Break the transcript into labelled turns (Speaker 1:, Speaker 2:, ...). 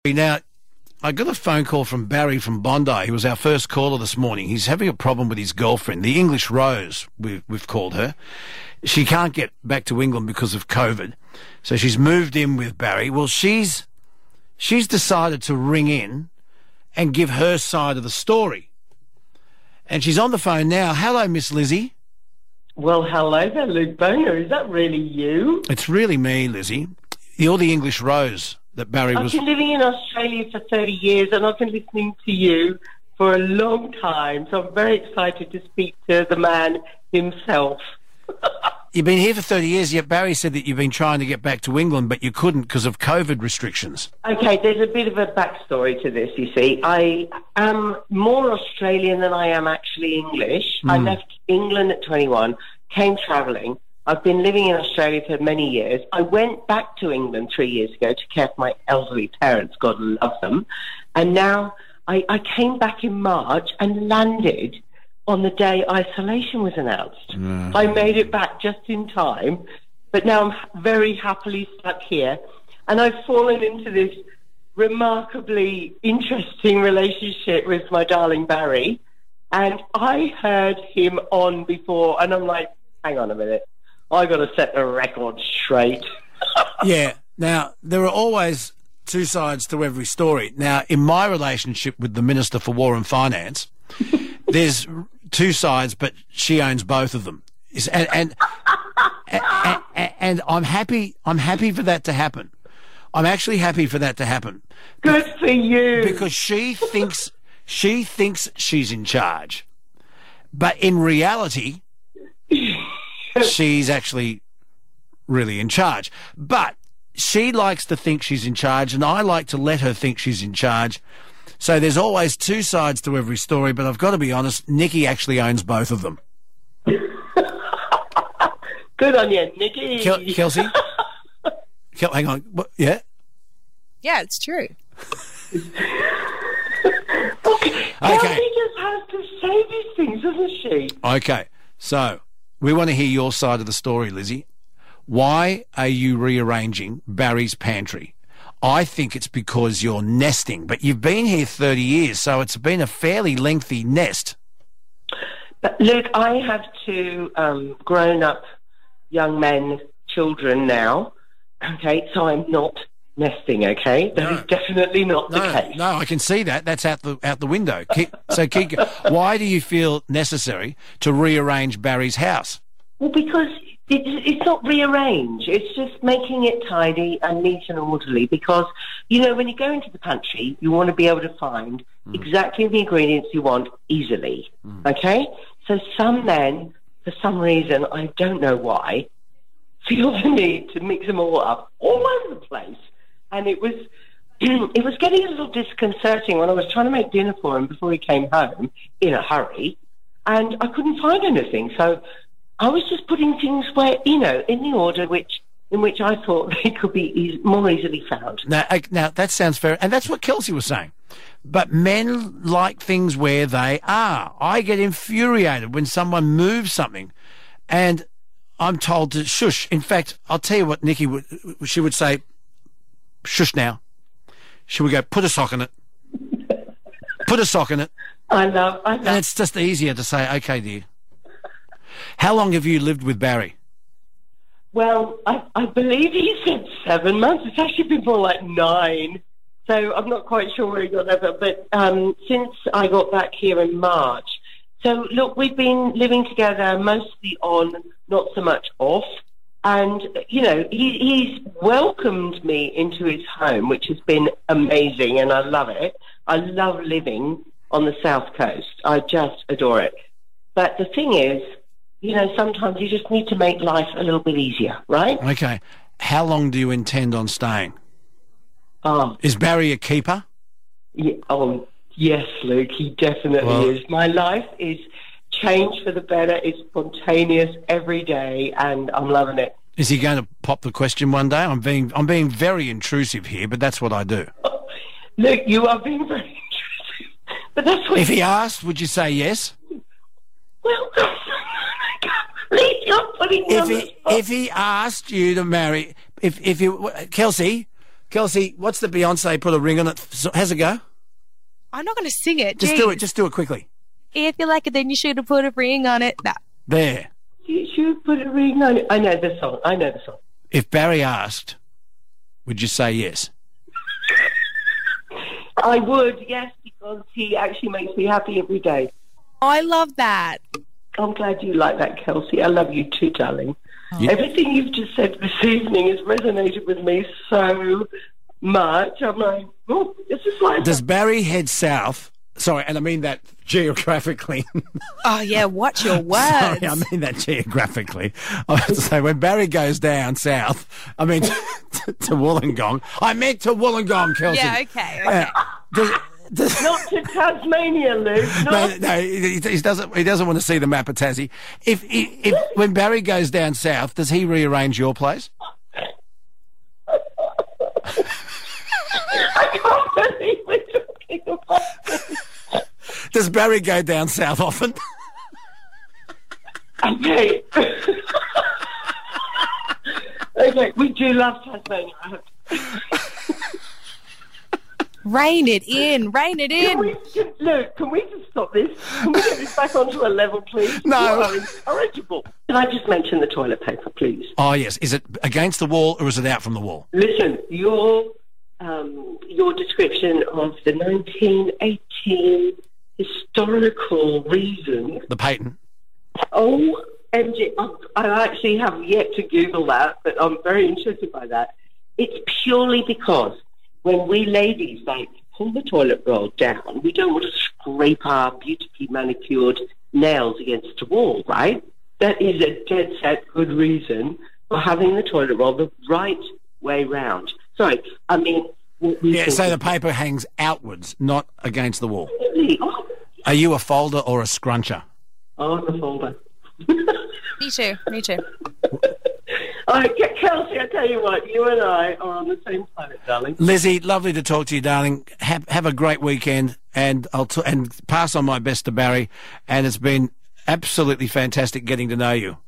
Speaker 1: Now, I got a phone call from Barry from Bondi. He was our first caller this morning. He's having a problem with his girlfriend, the English Rose, we've called her. She can't get back to England because of COVID, so she's moved in with Barry. Well, she's decided to ring in and give her side of the story. And she's on the phone now. Hello, Miss Lizzie.
Speaker 2: Well, hello there, Luke Boner. Is that really you?
Speaker 1: It's really me, Lizzie. You're the English Rose that Barry was...
Speaker 2: I've been living in Australia for 30 years and I've been listening to you for a long time, so I'm very excited to speak to the man himself.
Speaker 1: You've been here for 30 years, yet Barry said that you've been trying to get back to England, but you couldn't because of COVID restrictions.
Speaker 2: Okay, there's a bit of a backstory to this, you see. I am more Australian than I am actually English. I left England at 21, came travelling. I've been living in Australia for many years. I went back to England 3 years ago to care for my elderly parents, God love them. And now I came back in March and landed on the day isolation was announced. I made it back just in time, but now I'm very happily stuck here. And I've fallen into this remarkably interesting relationship with my darling Barry. And I heard him on before, and I'm like, hang on a minute. I got to set the record straight.
Speaker 1: Yeah. Now, there are always two sides to every story. Now, in my relationship with the Minister for War and Finance, there's two sides, but she owns both of them. And I'm happy for that to happen. I'm actually happy for that to happen.
Speaker 2: Good for you.
Speaker 1: Because she thinks she's in charge. But in reality, she's actually really in charge. But she likes to think she's in charge, and I like to let her think she's in charge. So there's always two sides to every story, but I've got to be honest, Nikki actually owns both of them.
Speaker 2: Good on you, Nikki.
Speaker 1: Kelsey? Hang on. What, yeah?
Speaker 3: Yeah, it's true.
Speaker 2: Okay. Kelsey just has to say these things, doesn't she?
Speaker 1: Okay. So we want to hear your side of the story, Lizzie. Why are you rearranging Barry's pantry? I think it's because you're nesting, but you've been here 30 years, so it's been a fairly lengthy nest.
Speaker 2: But Luke, I have two grown-up young men, children now, okay, so I'm not nesting, okay? That is definitely not the case.
Speaker 1: No, I can see that. That's out the window. Why do you feel necessary to rearrange Barry's house?
Speaker 2: Well, because it's not rearrange. It's just making it tidy and neat and orderly because, you know, when you go into the pantry, you want to be able to find exactly the ingredients you want easily, okay? So some men, for some reason, I don't know why, feel the need to mix them all up all over the place. And it was getting a little disconcerting when I was trying to make dinner for him before he came home in a hurry, and I couldn't find anything. So I was just putting things where, you know, in the order in which I thought they could be more easily found.
Speaker 1: Now, that sounds fair, and that's what Kelsey was saying. But men like things where they are. I get infuriated when someone moves something, and I'm told to shush. In fact, I'll tell you what Nikki she would say, shush now. She would go, put a sock in it. Put a sock in it.
Speaker 2: I know.
Speaker 1: And it's just easier to say, okay, dear. How long have you lived with Barry?
Speaker 2: Well, I believe he said 7 months. It's actually been more like 9. So I'm not quite sure where he got that. But since I got back here in March. So, look, we've been living together mostly on, not so much off. And, you know, he's welcomed me into his home, which has been amazing, and I love it. I love living on the South Coast. I just adore it. But the thing is, you know, sometimes you just need to make life a little bit easier, right?
Speaker 1: Okay. How long do you intend on staying?
Speaker 2: Oh.
Speaker 1: Is Barry a keeper?
Speaker 2: Yeah, oh, yes, Luke, he definitely is. My life is changed for the better. It's spontaneous every day, and I'm loving it.
Speaker 1: Is he going to pop the question one day? I'm being very intrusive here, but that's what I do.
Speaker 2: Luke, you are being very intrusive, but that's what...
Speaker 1: If he asked, would you say yes?
Speaker 2: Well, please, you're putting me on the spot.
Speaker 1: If he asked you to marry, if you, Kelsey, Kelsey, what's the Beyonce put a ring on it? How's it go?
Speaker 3: I'm not going to sing it.
Speaker 1: Just
Speaker 3: Jeez.
Speaker 1: do it. Just do it quickly.
Speaker 3: If you like it, then you should have put a ring on it. Nah.
Speaker 1: There.
Speaker 2: You should put a ring on it. I know the song.
Speaker 1: If Barry asked, would you say yes?
Speaker 2: I would, yes, because he actually makes me happy every day.
Speaker 3: I love that.
Speaker 2: I'm glad you like that, Kelsey. I love you too, darling.
Speaker 1: Yeah.
Speaker 2: Everything you've just said this evening has resonated with me so much. I'm like, oh, this is like...
Speaker 1: Does Barry head south? Sorry, and I mean that geographically.
Speaker 3: Oh, yeah, watch your words.
Speaker 1: Sorry, I mean that geographically. I was to say, when Barry goes down south, I mean to Wollongong. I meant to Wollongong, Kelsey.
Speaker 3: Yeah, okay.
Speaker 2: Not to Tasmania, Luke.
Speaker 1: No, he doesn't. He doesn't want to see the map of Tassie. If when Barry goes down south, does he rearrange your place?
Speaker 2: I can't believe we're talking about this.
Speaker 1: Does Barry go down south often?
Speaker 2: Okay. Okay, we do love Tasmania.
Speaker 3: Rein it in. Rein it in.
Speaker 2: Look, can we just stop this? Can we get this back onto a level, please?
Speaker 1: No.
Speaker 2: You are incorrigible. Can I just mention the toilet paper, please?
Speaker 1: Oh, yes. Is it against the wall or is it out from the wall?
Speaker 2: Listen, your description of the 1918 historical reason.
Speaker 1: The patent.
Speaker 2: Oh, MJ, I actually have yet to Google that, but I'm very interested by that. It's purely because when we ladies pull the toilet roll down, we don't want to scrape our beautifully manicured nails against the wall, right? That is a dead set good reason for having the toilet roll the right way round. Sorry, I mean...
Speaker 1: Yeah, so the paper hangs outwards, not against the wall.
Speaker 2: Oh.
Speaker 1: Are you a folder or a scruncher?
Speaker 2: Oh, I'm a folder.
Speaker 3: Me too. Me too.
Speaker 2: Kelsey, I tell you what, you and I are on the same planet, darling.
Speaker 1: Lizzie, lovely to talk to you, darling. Have a great weekend, and and pass on my best to Barry. And it's been absolutely fantastic getting to know you.